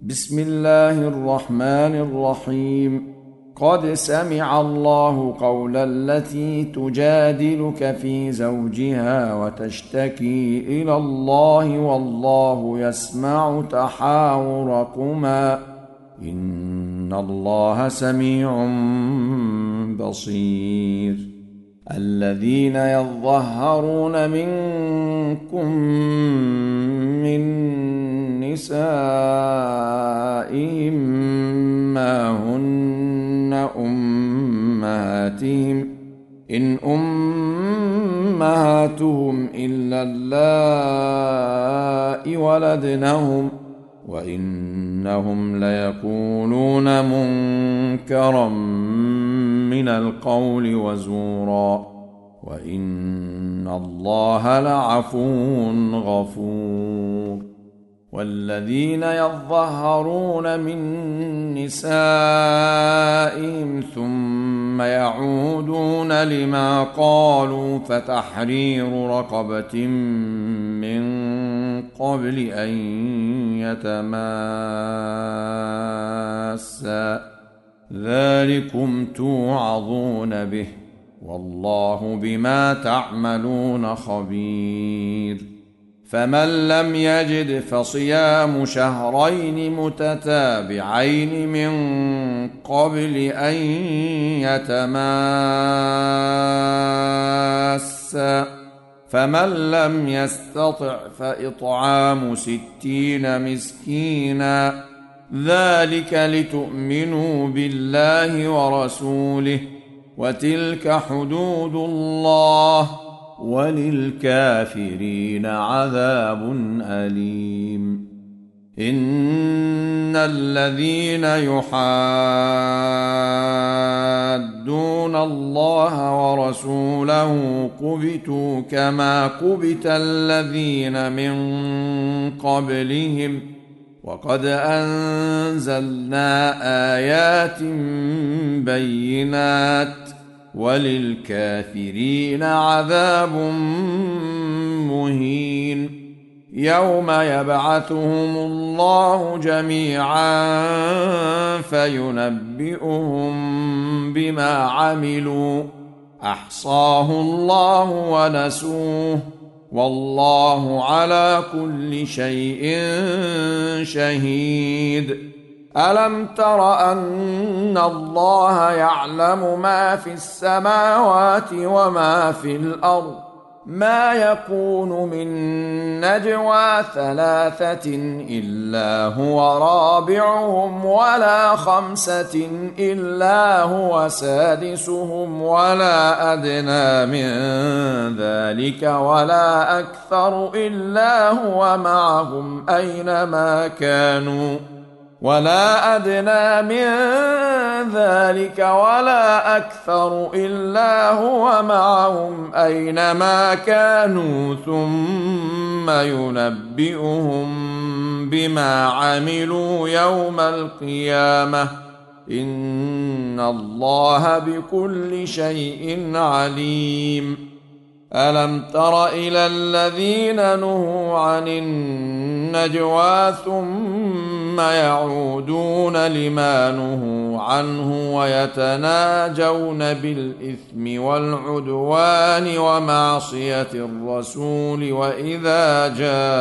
بسم الله الرحمن الرحيم. قد سمع الله قول التي تجادلك في زوجها وتشتكي إلى الله والله يسمع تحاوركما إن الله سميع بصير. الذين يظهرون منكم من نسائهم ما هن أمهاتهم إن أمهاتهم إلا اللائي ولدنهم وإنهم ليقولون منكرا من القول وزورا وإن الله لعفو غفور. والذين يظهرون من نسائهم ثم يعودون لما قالوا فتحرير رقبة من قبل أن يتماسا ذلكم توعظون به والله بما تعملون خبير. فمن لم يجد فصيام شهرين متتابعين من قبل أن يتماسا فمن لم يستطع فإطعام 60 مسكينا ذلك لتؤمنوا بالله ورسوله وتلك حدود الله وللكافرين عذاب أليم. إن الذين يحادون الله ورسوله كبتوا كما كبت الذين من قبلهم وقد أنزلنا آيات بينات وللكافرين عذاب مهين. يوم يبعثهم الله جميعا فينبئهم بما عملوا أحصاه الله ونسوه والله على كل شيء شهيد. ألم تر أن الله يعلم ما في السماوات وما في الأرض ما يكون من نجوى 3 إلا هو رابعهم ولا 5 إلا هو سادسهم ولا أدنى من ذلك ولا أكثر إلا هو معهم أينما كانوا ولا أدنى من ذلك ولا أكثر إلا هو معهم أينما كانوا ثم ينبئهم بما عملوا يوم القيامة إن الله بكل شيء عليم. ألم تر إلى الذين نهوا عن النجوى ثم يعودون لما نهوا عنه ويتناجون بالإثم والعدوان ومعصية الرسول وإذا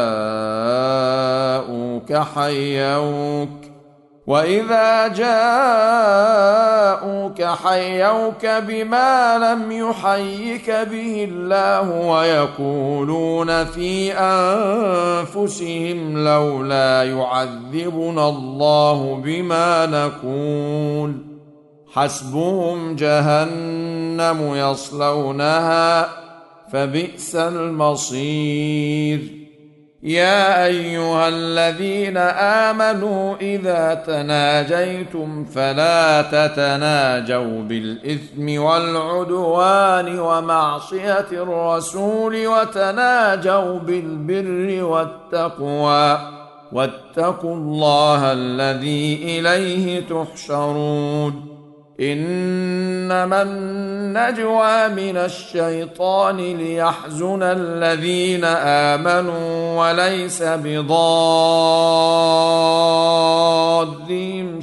جاءوك حيوك بما لم يحيك به الله ويقولون في أنفسهم لولا يعذبنا الله بما نقول حسبهم جهنم يصلونها فبئس المصير. يا أيها الذين آمنوا إذا تناجيتم فلا تتناجوا بالإثم والعدوان ومعصية الرسول وتناجوا بالبر والتقوى واتقوا الله الذي إليه تحشرون. إنما النجوى من الشيطان ليحزن الذين آمنوا وليس بضار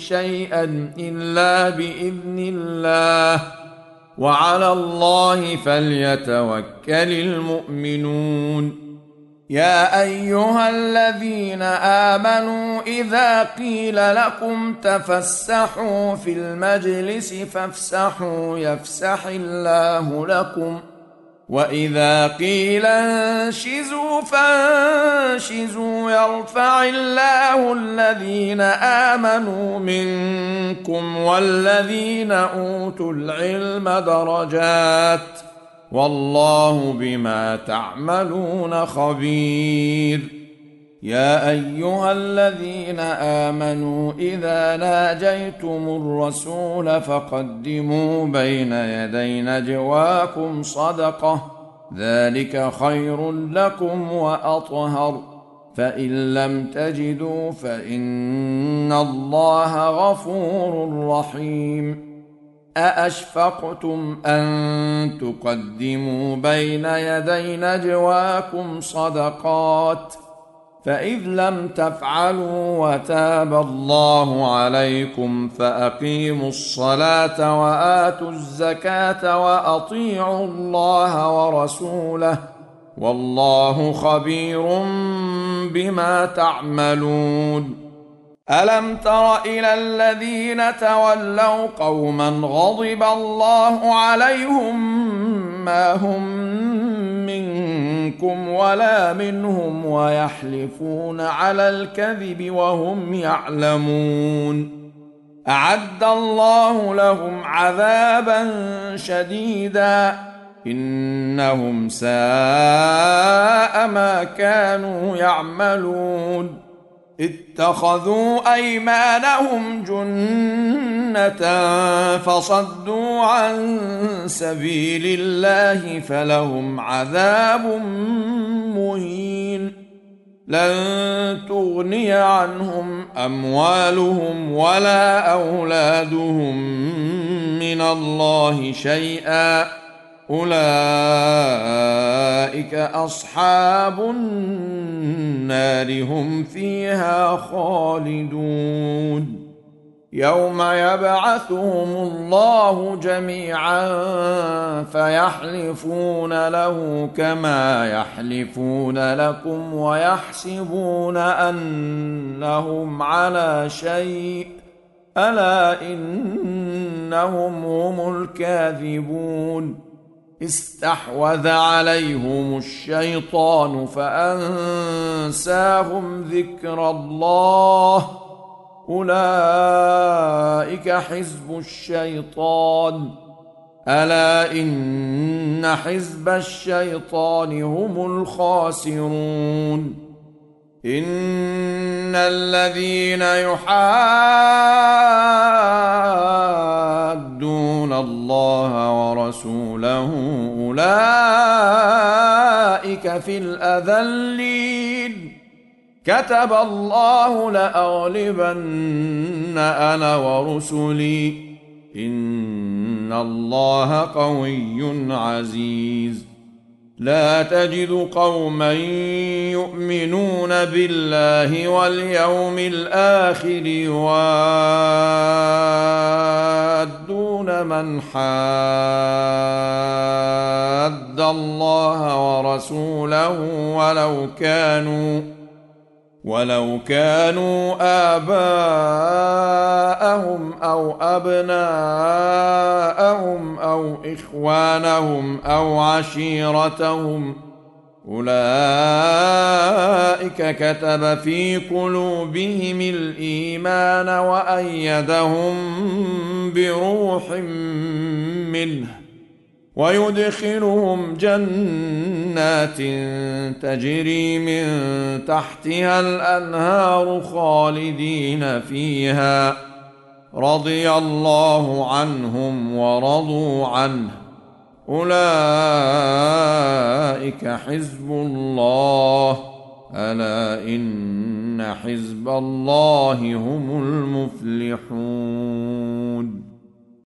شيئا إلا بإذن الله، وعلى الله فليتوكل المؤمنون. يا أيها الذين آمنوا إذا قيل لكم تفسحوا في المجلس فافسحوا يفسح الله لكم، وإذا قيل انشزوا فانشزوا يرفع الله الذين آمنوا منكم والذين أوتوا العلم درجات، والله بما تعملون خبير. يا أيها الذين آمنوا إذا ناجيتم الرسول فقدموا بين يدي نجواكم صدقة، ذلك خير لكم وأطهر، فإن لم تجدوا فإن الله غفور رحيم. أأشفقتم أن تقدموا بين يدي نجواكم صدقات، فإذ لم تفعلوا وتاب الله عليكم فأقيموا الصلاة وآتوا الزكاة وأطيعوا الله ورسوله، والله خبير بما تعملون. ألم تر إلى الذين تولوا قوما غضب الله عليهم ما هم منكم ولا منهم ويحلفون على الكذب وهم يعلمون، أعد الله لهم عذابا شديدا إنهم ساء ما كانوا يعملون. اتخذوا أيمانهم جنة فصدوا عن سبيل الله فلهم عذاب مهين. لن تغني عنهم أموالهم ولا أولادهم من الله شيئا، أولئك أصحاب النار هم فيها خالدون. يوم يبعثهم الله جميعا فيحلفون له كما يحلفون لكم ويحسبون أنهم على شيء، ألا إنهم هم الكاذبون. استحوذ عليهم الشيطان فأنساهم ذكر الله، أولئك حزب الشيطان، ألا إن حزب الشيطان هم الخاسرون. إن الذين يحادون الله ورسوله أولئك في الأذلين، كتب الله لأغلبن أنا ورسلي، إن الله قوي عزيز. لا تجد قوما يؤمنون بالله واليوم الآخر يوادون من حاد الله ورسوله ولو كانوا آباءهم أو أبناءهم أو إخوانهم أو عشيرتهم، أولئك كتب في قلوبهم الإيمان وأيدهم بروح منه، ويدخلهم جنات تجري من تحتها الأنهار خالدين فيها، رضي الله عنهم ورضوا عنه، أولئك حزب الله، ألا إن حزب الله هم المفلحون.